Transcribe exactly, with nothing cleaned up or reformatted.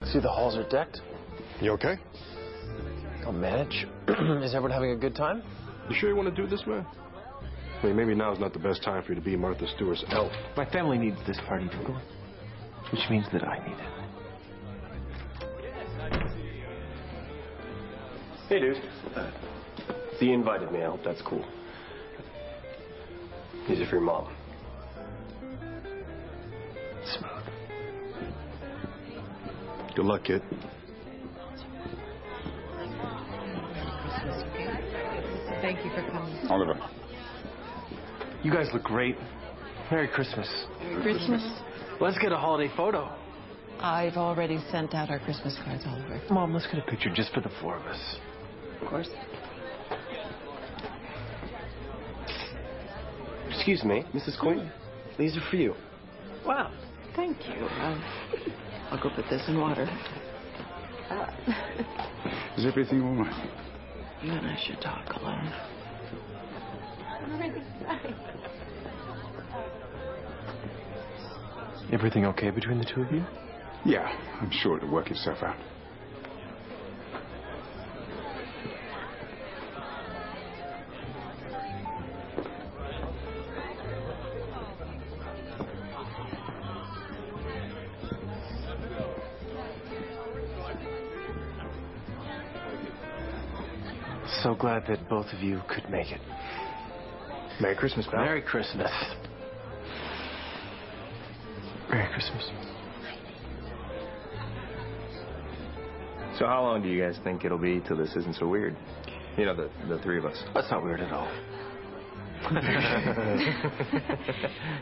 See, the halls are decked. You okay? I'll manage. Is everyone having a good time? You sure you want to do this, man? I mean, maybe now's not the best time for you to be Martha Stewart's elf. My family needs this party, Dougal. Which means that I need it. Hey, dude. Uh, Thea invited me. I hope that's cool. These are for your mom. Smooth. Good luck, kid. Thank you for coming. Oliver. You guys look great. Merry Christmas. Merry Christmas. Let's get a holiday photo. I've already sent out our Christmas cards, Oliver. Mom, let's get a picture just for the four of us. Of course. Excuse me, Missus Quinn. These are for you. Wow. Thank you. Um, I'll go put this in water. Uh, Is everything all right? you and I should talk alone. Everything okay between the two of you? Yeah, I'm sure it'll work itself out. So glad that both of you could make it. Merry Christmas, pal. Merry Christmas. Merry Christmas. So how long do you guys think it'll be till this isn't so weird? You know, the, the three of us. That's not weird at all.